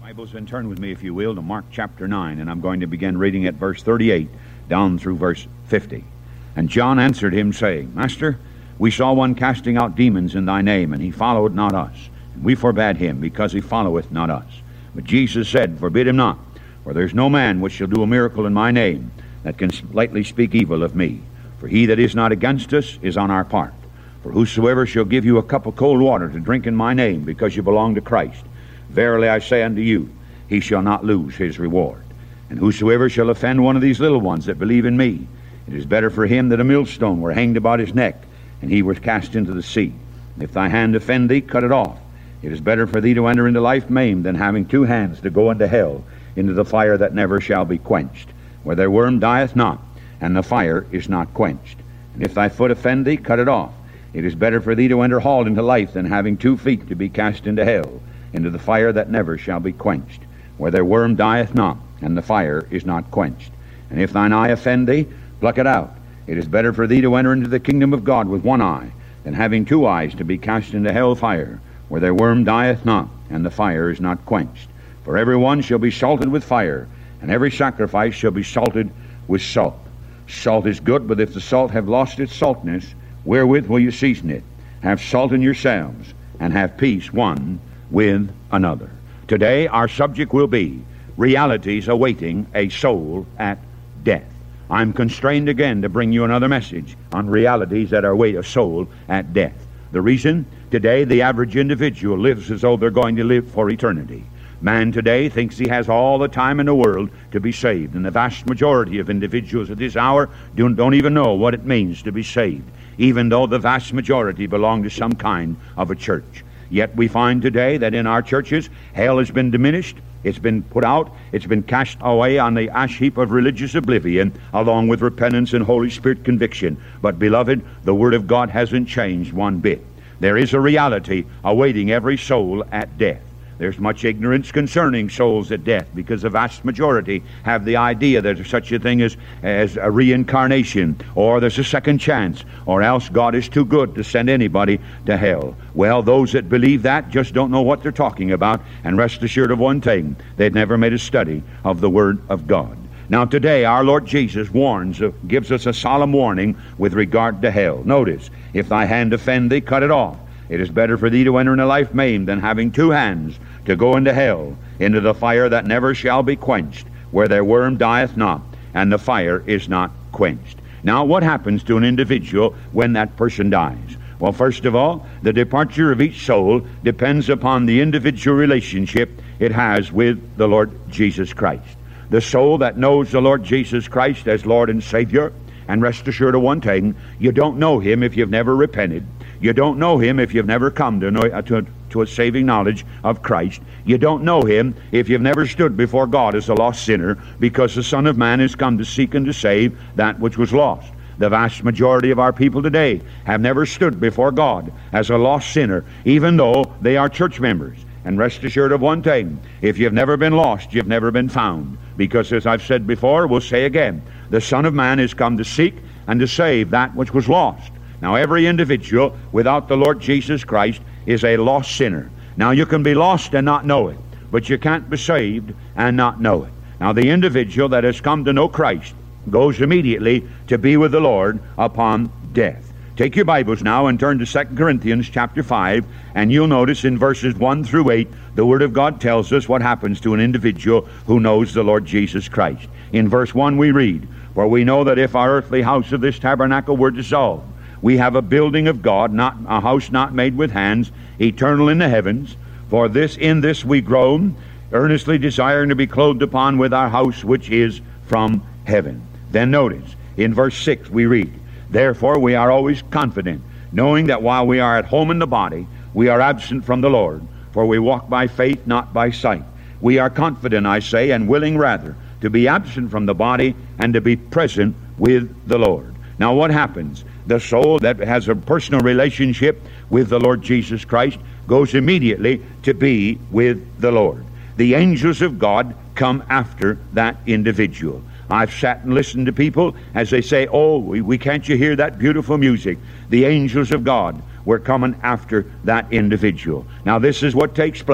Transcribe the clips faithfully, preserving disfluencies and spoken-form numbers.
Bibles, and turn with me, if you will, to Mark chapter nine, and I'm going to begin reading at verse thirty-eight down through verse fifty. And John answered him, saying, Master, we saw one casting out demons in thy name, and he followed not us. And we forbade him, because he followeth not us. But Jesus said, Forbid him not, for there is no man which shall do a miracle in my name that can lightly speak evil of me. For he that is not against us is on our part. For whosoever shall give you a cup of cold water to drink in my name, because you belong to Christ, verily I say unto you, he shall not lose his reward. And whosoever shall offend one of these little ones that believe in me, it is better for him that a millstone were hanged about his neck, and he was cast into the sea. If thy hand offend thee, cut it off. It is better for thee to enter into life maimed than having two hands to go into hell, into the fire that never shall be quenched, where their worm dieth not, and the fire is not quenched. And if thy foot offend thee, cut it off. It is better for thee to enter halt into life than having two feet to be cast into hell, into the fire that never shall be quenched, where their worm dieth not, and the fire is not quenched. And if thine eye offend thee, pluck it out. It is better for thee to enter into the kingdom of God with one eye, than having two eyes to be cast into hell fire, where their worm dieth not, and the fire is not quenched. For every one shall be salted with fire, and every sacrifice shall be salted with salt. Salt is good, but if the salt have lost its saltness, wherewith will you season it? Have salt in yourselves, and have peace one with another. Today our subject will be realities awaiting a soul at death. I'm constrained again to bring you another message on realities that await a soul at death. The reason? Today the average individual lives as though they're going to live for eternity. Man today thinks he has all the time in the world to be saved, and the vast majority of individuals at this hour don't, don't even know what it means to be saved, even though the vast majority belong to some kind of a church. Yet we find today that in our churches, hell has been diminished, it's been put out, it's been cast away on the ash heap of religious oblivion, along with repentance and Holy Spirit conviction. But beloved, the Word of God hasn't changed one bit. There is a reality awaiting every soul at death. There's much ignorance concerning souls at death, because the vast majority have the idea that there's such a thing as, as a reincarnation, or there's a second chance, or else God is too good to send anybody to hell. Well, those that believe that just don't know what they're talking about, and rest assured of one thing, they've never made a study of the Word of God. Now today our Lord Jesus warns, uh, gives us a solemn warning with regard to hell. Notice, if thy hand offend thee, cut it off. It is better for thee to enter into life maimed than having two hands to go into hell, into the fire that never shall be quenched, where their worm dieth not, and the fire is not quenched. Now, what happens to an individual when that person dies? Well, first of all, the departure of each soul depends upon the individual relationship it has with the Lord Jesus Christ. The soul that knows the Lord Jesus Christ as Lord and Savior, and rest assured of one thing, you don't know Him if you've never repented. You don't know Him if you've never come to, know, uh, to, to a saving knowledge of Christ. You don't know Him if you've never stood before God as a lost sinner, because the Son of Man has come to seek and to save that which was lost. The vast majority of our people today have never stood before God as a lost sinner, even though they are church members. And rest assured of one thing, if you've never been lost, you've never been found. Because as I've said before, we'll say again, the Son of Man has come to seek and to save that which was lost. Now every individual without the Lord Jesus Christ is a lost sinner. Now you can be lost and not know it, but you can't be saved and not know it. Now the individual that has come to know Christ goes immediately to be with the Lord upon death. Take your Bibles now and turn to Second Corinthians chapter five, and you'll notice in verses one through eight, the Word of God tells us what happens to an individual who knows the Lord Jesus Christ. In verse one we read, For we know that if our earthly house of this tabernacle were dissolved, we have a building of God, not a house not made with hands, eternal in the heavens. For this in this we groan, earnestly desiring to be clothed upon with our house which is from heaven. Then notice, in verse six we read, Therefore we are always confident, knowing that while we are at home in the body, we are absent from the Lord. For we walk by faith, not by sight. We are confident, I say, and willing rather, to be absent from the body and to be present with the Lord. Now what happens? The soul that has a personal relationship with the Lord Jesus Christ goes immediately to be with the Lord. The angels of God come after that individual. I've sat and listened to people as they say, oh, we, we can't you hear that beautiful music? The angels of God were coming after that individual. Now this is what takes place.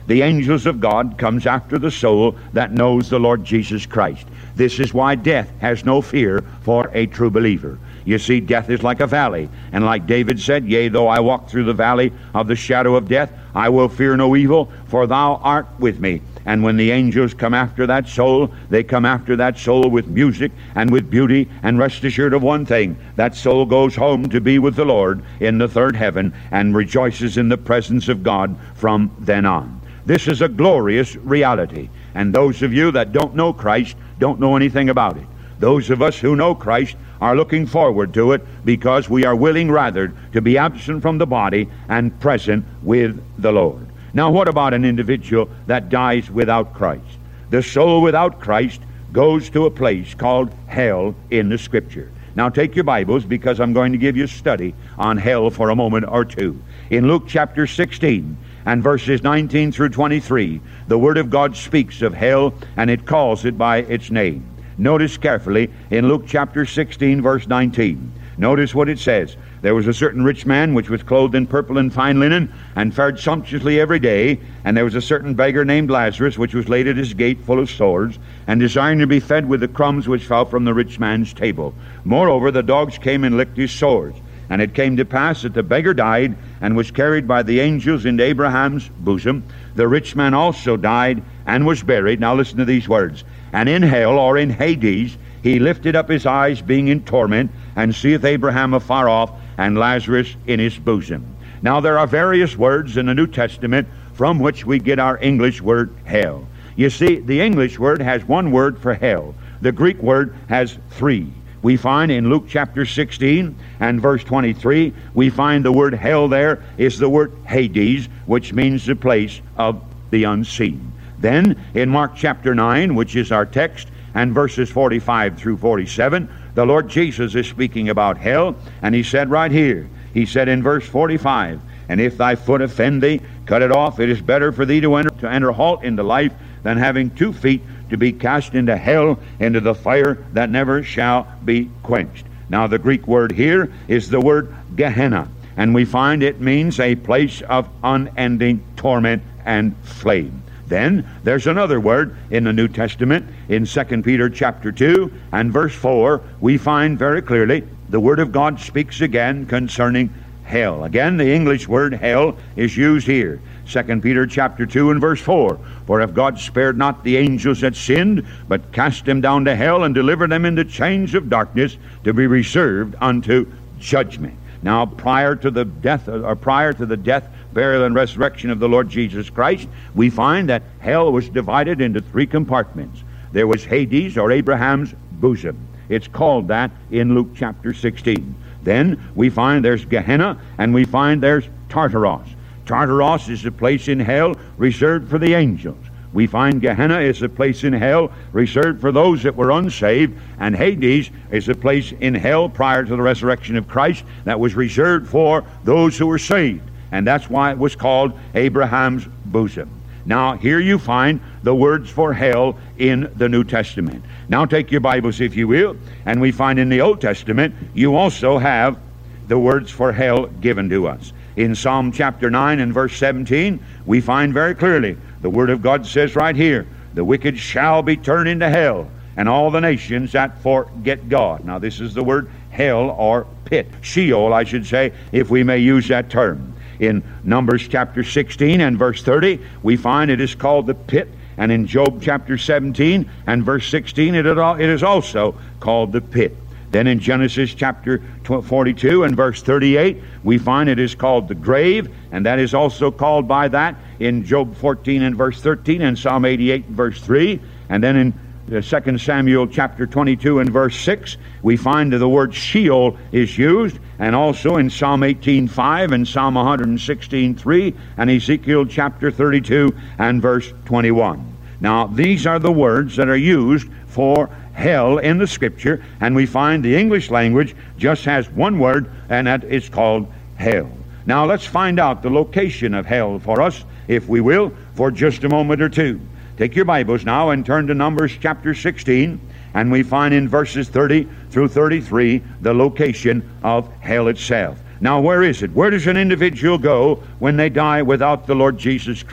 the angels of God comes after the soul that knows the Lord Jesus Christ. This is why death has no fear for a true believer. You see, death is like a valley, and like David said, yea, though I walk through the valley of the shadow of death, I will fear no evil, for thou art with me. And when the angels come after that soul, they come after that soul with music and with beauty, and rest assured of one thing, that soul goes home to be with the Lord in the third heaven and rejoices in the presence of God from then on. This is a glorious reality, and those of you that don't know Christ don't know anything about it. Those of us who know Christ are looking forward to it, because we are willing rather to be absent from the body and present with the Lord. Now, what about an individual that dies without Christ? The soul without Christ goes to a place called hell in the Scripture. Now, take your Bibles, because I'm going to give you a study on hell for a moment or two. In Luke chapter sixteen and verses nineteen through twenty-three, the Word of God speaks of hell, and it calls it by its name. Notice carefully in Luke chapter sixteen, verse nineteen. Notice what it says. There was a certain rich man which was clothed in purple and fine linen, and fared sumptuously every day. And there was a certain beggar named Lazarus, which was laid at his gate full of sores, and desiring to be fed with the crumbs which fell from the rich man's table. Moreover, the dogs came and licked his sores. And it came to pass that the beggar died, and was carried by the angels into Abraham's bosom. The rich man also died, and was buried. Now listen to these words. And in hell, or in Hades, he lifted up his eyes, being in torment, and seeth Abraham afar off, and Lazarus in his bosom. Now there are various words in the New Testament from which we get our English word hell. You see, the English word has one word for hell. The Greek word has three. We find in Luke chapter sixteen and verse twenty-three, we find the word hell there is the word Hades, which means the place of the unseen. Then in Mark chapter nine, which is our text, and verses forty-five through forty-seven, the Lord Jesus is speaking about hell, and he said right here, he said in verse forty-five, and if thy foot offend thee, cut it off. It is better for thee to enter, to enter halt into life, than having two feet to be cast into hell, into the fire that never shall be quenched. Now the Greek word here is the word Gehenna, and we find it means a place of unending torment and flame. Then there's another word in the New Testament. In Second Peter chapter two and verse four, we find very clearly the Word of God speaks again concerning hell. Again, the English word hell is used here. Second Peter chapter two and verse four. For if God spared not the angels that sinned, but cast them down to hell, and delivered them into chains of darkness, to be reserved unto judgment. Now, prior to the death, or prior to the death, burial, and resurrection of the Lord Jesus Christ, we find that hell was divided into three compartments. There was Hades, or Abraham's bosom. It's called that in Luke chapter sixteen. Then we find there's Gehenna, and we find there's Tartarus. Tartarus is a place in hell reserved for the angels. We find Gehenna is a place in hell reserved for those that were unsaved, and Hades is a place in hell prior to the resurrection of Christ that was reserved for those who were saved. And that's why it was called Abraham's bosom. Now, here you find the words for hell in the New Testament. Now take your Bibles, if you will, and we find in the Old Testament you also have the words for hell given to us. In Psalm chapter nine and verse seventeen, we find very clearly the Word of God says right here, the wicked shall be turned into hell, and all the nations that forget God. Now this is the word hell, or pit. Sheol, I should say, if we may use that term. In Numbers chapter sixteen and verse thirty, we find it is called the pit. And in Job chapter seventeen and verse sixteen, it is also called the pit. Then in Genesis chapter forty-two and verse thirty-eight, we find it is called the grave, and that is also called by that in Job fourteen and verse thirteen, and Psalm eighty-eight and verse three. And then in the Second Samuel chapter twenty-two and verse six, we find that the word Sheol is used, and also in Psalm eighteen five and Psalm one sixteen three and Ezekiel chapter thirty-two and verse twenty-one. Now these are the words that are used for hell in the Scripture, and we find the English language just has one word, and that is called hell. Now let's find out the location of hell for us, if we will, for just a moment or two. Take your Bibles now and turn to Numbers chapter sixteen, and we find in verses thirty through thirty-three the location of hell itself. Now where is it? Where does an individual go when they die without the Lord Jesus Christ?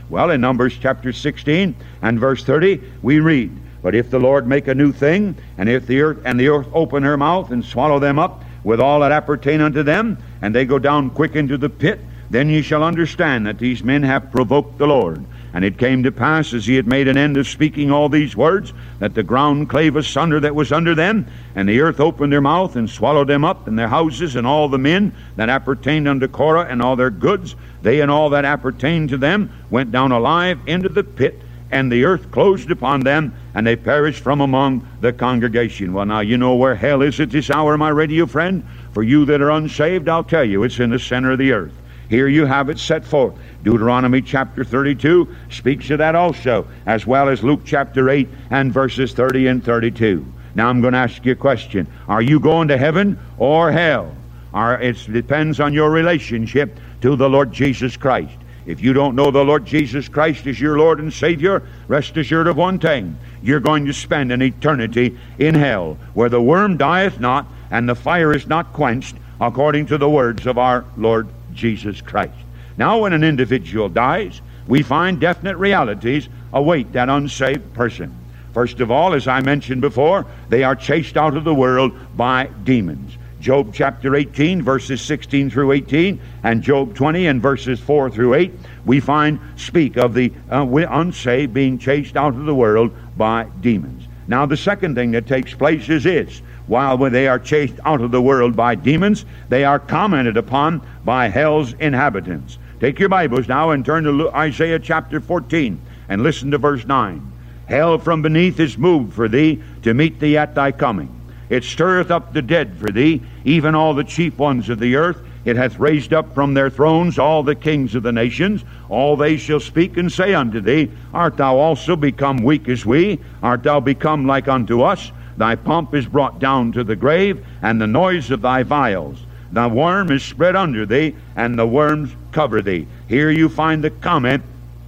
Well, in Numbers chapter sixteen and verse thirty, we read, "But if the Lord make a new thing, and if the earth and the earth open her mouth and swallow them up with all that appertain unto them, and they go down quick into the pit, then ye shall understand that these men have provoked the Lord. And it came to pass, as he had made an end of speaking all these words, that the ground clave asunder that was under them, and the earth opened their mouth and swallowed them up, and their houses, and all the men that appertained unto Korah, and all their goods, they and all that appertained to them, went down alive into the pit, and the earth closed upon them, and they perished from among the congregation." Well, now, you know where hell is at this hour, my radio friend. For you that are unsaved, I'll tell you, it's in the center of the earth. Here you have it set forth. Deuteronomy chapter thirty-two speaks of that also, as well as Luke chapter eight and verses thirty and thirty-two. Now I'm going to ask you a question. Are you going to heaven or hell? Or it depends on your relationship to the Lord Jesus Christ. If you don't know the Lord Jesus Christ as your Lord and Savior, rest assured of one thing. You're going to spend an eternity in hell, where the worm dieth not, and the fire is not quenched, according to the words of our Lord Jesus Christ. Now, when an individual dies, we find definite realities await that unsaved person. First of all, as I mentioned before, they are chased out of the world by demons. Job chapter eighteen, verses sixteen through eighteen, and Job twenty and verses four through eight, we find speak of the uh, unsaved being chased out of the world by demons. Now, the second thing that takes place is this. While they are chased out of the world by demons, they are commented upon by hell's inhabitants. Take your Bibles now and turn to Isaiah chapter fourteen and listen to verse nine. "Hell from beneath is moved for thee to meet thee at thy coming. It stirreth up the dead for thee, even all the chief ones of the earth. It hath raised up from their thrones all the kings of the nations. All they shall speak and say unto thee, Art thou also become weak as we? Art thou become like unto us? Thy pomp is brought down to the grave, and the noise of thy vials. The worm is spread under thee, and the worms cover thee." Here you find the comment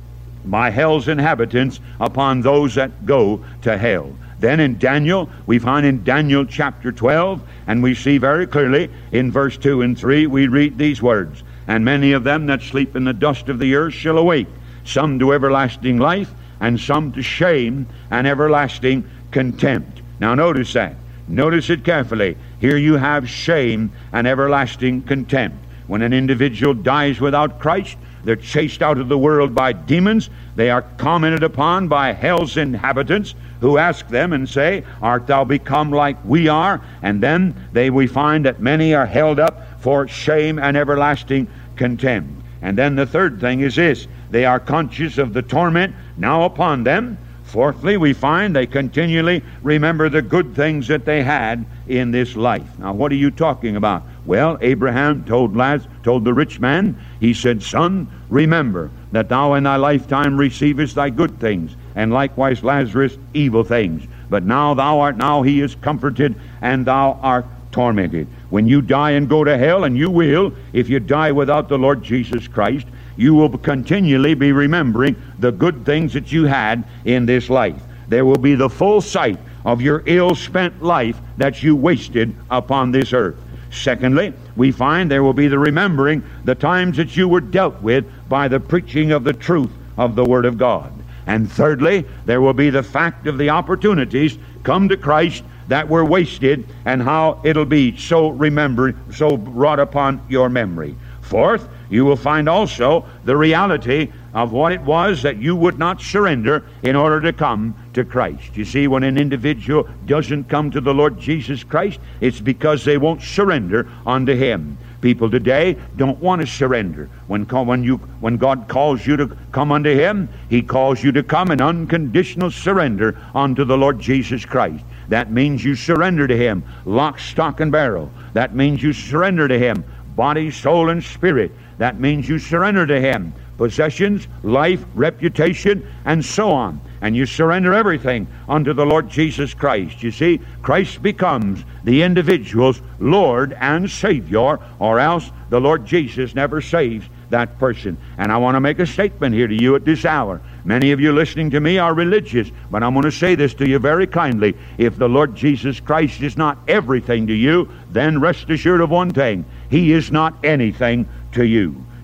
by hell's inhabitants upon those that go to hell. Then in Daniel, we find in Daniel chapter twelve, and we see very clearly in verse two and three, we read these words, "And many of them that sleep in the dust of the earth shall awake, some to everlasting life, and some to shame and everlasting contempt." Now notice that. Notice it carefully. Here you have shame and everlasting contempt. When an individual dies without Christ, they're chased out of the world by demons. They are commented upon by hell's inhabitants, who ask them and say, "Art thou become like we are?" And then they we find that many are held up for shame and everlasting contempt. And then the third thing is this: they are conscious of the torment now upon them. Fourthly, we find they continually remember the good things that they had in this life. Now, what are you talking about? Well, Abraham told Laz, told the rich man, he said, "Son, remember that thou in thy lifetime receivest thy good things, and likewise Lazarus evil things. But now thou art, now he is comforted, and thou art tormented." When you die and go to hell, and you will, if you die without the Lord Jesus Christ, you will continually be remembering the good things that you had in this life. There will be the full sight of your ill-spent life that you wasted upon this earth. Secondly, we find there will be the remembering the times that you were dealt with by the preaching of the truth of the Word of God. And thirdly, there will be the fact of the opportunities come to Christ that were wasted, and how it'll be so remembered, so wrought upon your memory. Fourth, you will find also the reality of what it was that you would not surrender in order to come to Christ. You see, when an individual doesn't come to the Lord Jesus Christ, it's because they won't surrender unto Him. People today don't want to surrender. When, when, you, when God calls you to come unto Him, He calls you to come in unconditional surrender unto the Lord Jesus Christ. That means you surrender to Him, lock, stock, and barrel. That means you surrender to Him, body, soul, and spirit. That means you surrender to Him possessions, life, reputation, and so on. And you surrender everything unto the Lord Jesus Christ. You see, Christ becomes the individual's Lord and Savior, or else the Lord Jesus never saves that person. And I want to make a statement here to you at this hour. Many of you listening to me are religious, but I'm going to say this to you very kindly. If the Lord Jesus Christ is not everything to you, then rest assured of one thing: He is not anything to you.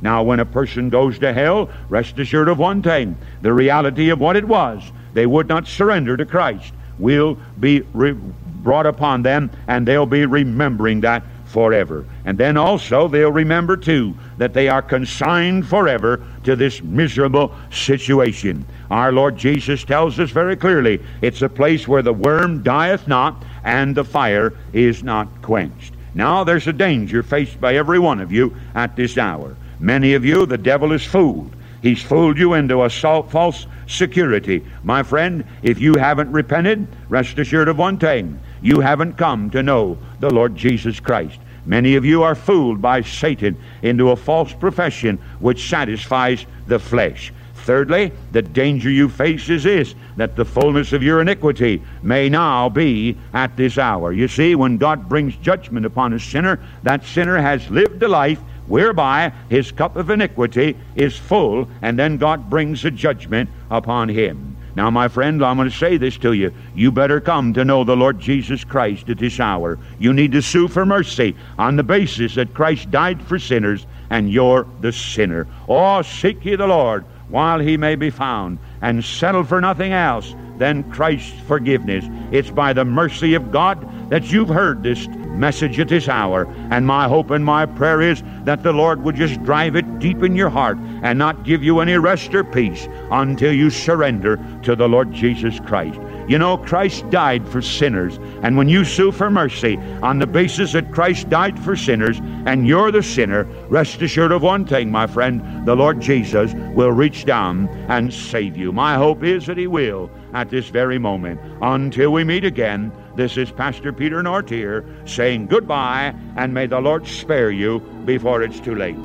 Now, when a person goes to hell, rest assured of one thing, the reality of what it was. They would not surrender to Christ will be re- brought upon them, and they'll be remembering that forever. And then also they'll remember too that they are consigned forever to this miserable situation. Our Lord Jesus tells us very clearly, it's a place where the worm dieth not and the fire is not quenched. Now there's a danger faced by every one of you at this hour. Many of you, the devil is fooled. He's fooled you into a false security. My friend, if you haven't repented, rest assured of one thing. You haven't come to know the Lord Jesus Christ. Many of you are fooled by Satan into a false profession which satisfies the flesh. Thirdly, the danger you face is this, that the fullness of your iniquity may now be at this hour. You see, when God brings judgment upon a sinner, that sinner has lived a life whereby his cup of iniquity is full, and then God brings a judgment upon him. Now, my friend, I'm going to say this to you. You better come to know the Lord Jesus Christ at this hour. You need to sue for mercy on the basis that Christ died for sinners, and you're the sinner. Oh, seek ye the Lord while he may be found, and settle for nothing else than Christ's forgiveness. It's by the mercy of God that you've heard this message at this hour, and my hope and my prayer is that the Lord would just drive it deep in your heart and not give you any rest or peace until you surrender to the Lord Jesus Christ. You know, Christ died for sinners, and when you sue for mercy on the basis that Christ died for sinners and you're the sinner, rest assured of one thing, my friend, the Lord Jesus will reach down and save you. My hope is that he will at this very moment. Until we meet again, this is Pastor Peter Nortier saying goodbye, and may the Lord spare you before it's too late.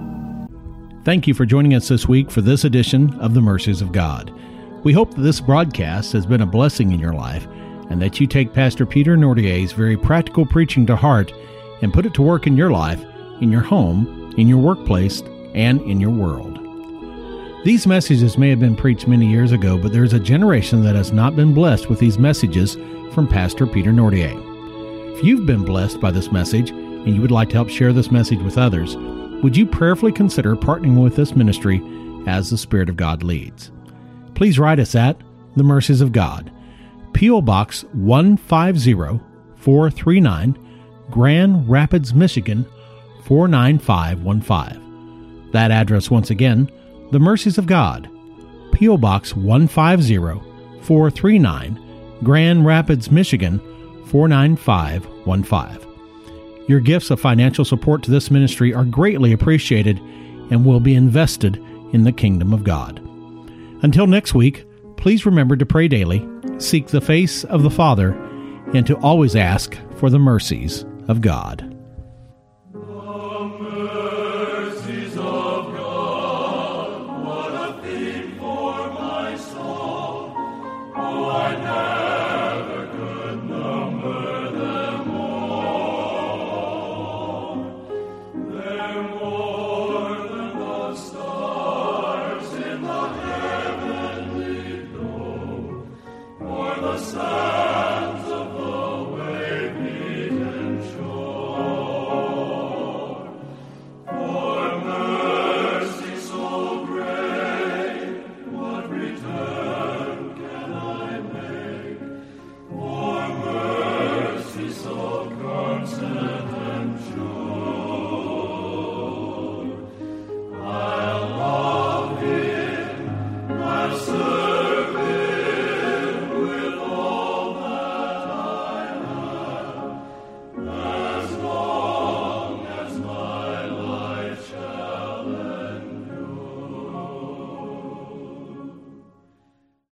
Thank you for joining us this week for this edition of The Mercies of God. We hope that this broadcast has been a blessing in your life, and that you take Pastor Peter Nortier's very practical preaching to heart and put it to work in your life, in your home, in your workplace, and in your world. These messages may have been preached many years ago, but there is a generation that has not been blessed with these messages from Pastor Peter Nortier. If you've been blessed by this message and you would like to help share this message with others, would you prayerfully consider partnering with this ministry as the Spirit of God leads? Please write us at The Mercies of God, P O. Box one five zero four three nine, Grand Rapids, Michigan four nine five one five. That address once again, The Mercies of God, P O. Box one five zero four three nine, Grand Rapids, Michigan four nine five one five. Your gifts of financial support to this ministry are greatly appreciated and will be invested in the kingdom of God. Until next week, please remember to pray daily, seek the face of the Father, and to always ask for the mercies of God.